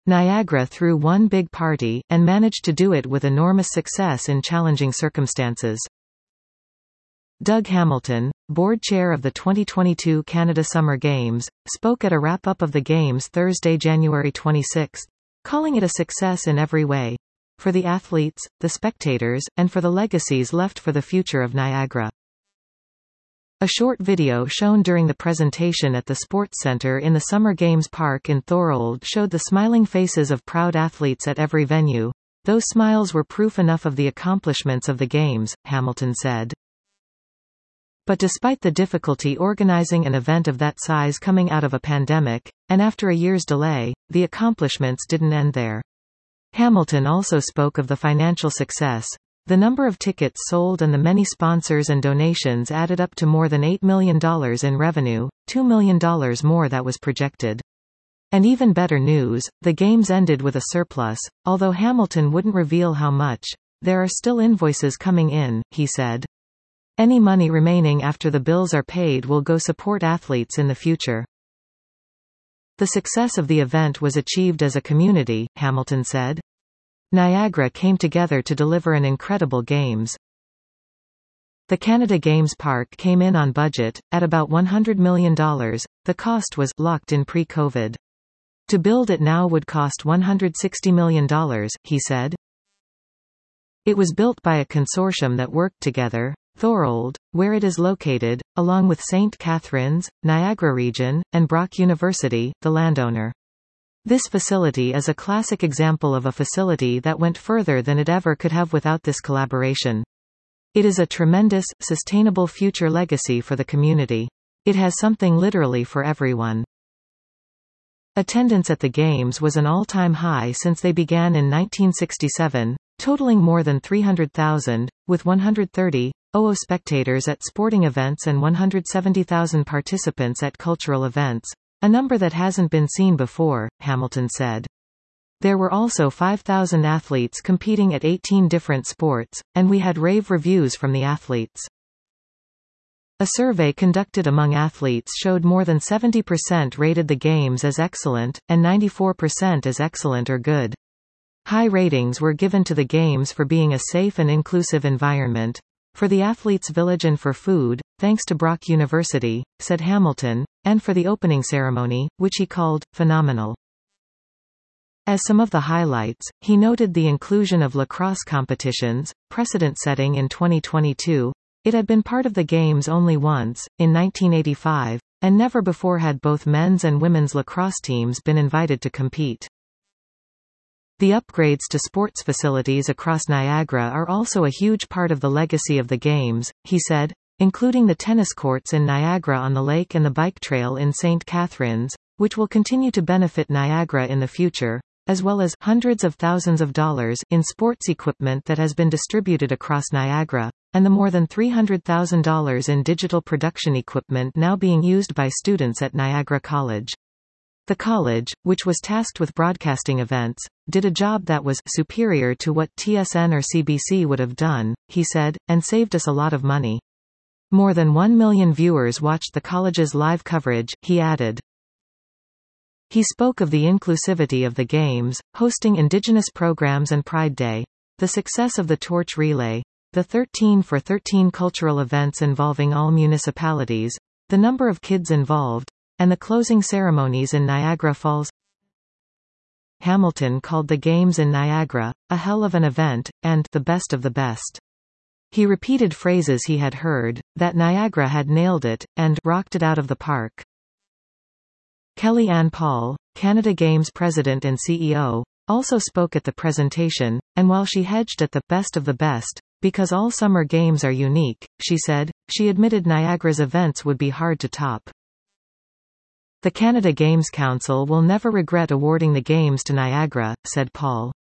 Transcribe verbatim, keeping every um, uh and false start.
Niagara threw one big party, and managed to do it with enormous success in challenging circumstances. Doug Hamilton, board chair of the twenty twenty-two Canada Summer Games, spoke at a wrap-up of the Games Thursday, January twenty-sixth, calling it a success in every way. For the athletes, the spectators, and for the legacies left for the future of Niagara. A short video shown during the presentation at the Sports Centre in the Summer Games Park in Thorold showed the smiling faces of proud athletes at every venue. Those smiles were proof enough of the accomplishments of the Games, Hamilton said. But despite the difficulty organizing an event of that size coming out of a pandemic, and after a year's delay, the accomplishments didn't end there. Hamilton also spoke of the financial success. The number of tickets sold and the many sponsors and donations added up to more than eight million dollars in revenue, two million dollars more that was projected. And even better news, the Games ended with a surplus, although Hamilton wouldn't reveal how much. There are still invoices coming in, he said. Any money remaining after the bills are paid will go support athletes in the future. The success of the event was achieved as a community, Hamilton said. Niagara came together to deliver an incredible Games. The Canada Games Park came in on budget, at about one hundred million dollars. The cost was locked in pre-COVID. To build it now would cost one hundred sixty million dollars, he said. It was built by a consortium that worked together, Thorold, where it is located, along with Saint Catharines, Niagara Region, and Brock University, the landowner. This facility is a classic example of a facility that went further than it ever could have without this collaboration. It is a tremendous, sustainable future legacy for the community. It has something literally for everyone. Attendance at the Games was an all-time high since they began in nineteen sixty-seven, totaling more than three hundred thousand, with one hundred thirty thousand spectators at sporting events and one hundred seventy thousand participants at cultural events. A number that hasn't been seen before, Hamilton said. There were also five thousand athletes competing at eighteen different sports, and we had rave reviews from the athletes. A survey conducted among athletes showed more than seventy percent rated the Games as excellent, and ninety-four percent as excellent or good. High ratings were given to the Games for being a safe and inclusive environment, for the athletes' village and for food, thanks to Brock University, said Hamilton, and for the opening ceremony, which he called phenomenal. As some of the highlights, he noted the inclusion of lacrosse competitions, precedent-setting in twenty twenty-two. It had been part of the Games only once, in nineteen eighty-five, and never before had both men's and women's lacrosse teams been invited to compete. The upgrades to sports facilities across Niagara are also a huge part of the legacy of the Games, he said, including the tennis courts in Niagara on the lake and the bike trail in Saint Catharines, which will continue to benefit Niagara in the future, as well as hundreds of thousands of dollars in sports equipment that has been distributed across Niagara, and the more than three hundred thousand dollars in digital production equipment now being used by students at Niagara College. The college, which was tasked with broadcasting events, did a job that was superior to what T S N or C B C would have done, he said, and saved us a lot of money. More than one million viewers watched the college's live coverage, he added. He spoke of the inclusivity of the Games, hosting Indigenous programs and Pride Day, the success of the torch relay, the thirteen for thirteen cultural events involving all municipalities, the number of kids involved, and the closing ceremonies in Niagara Falls. Hamilton called the Games in Niagara a hell of an event, and the best of the best. He repeated phrases he had heard, that Niagara had nailed it, and rocked it out of the park. Kelly Ann Paul, Canada Games president and C E O, also spoke at the presentation, and while she hedged at the best of the best, because all summer games are unique, she said, she admitted Niagara's events would be hard to top. The Canada Games Council will never regret awarding the Games to Niagara, said Paul.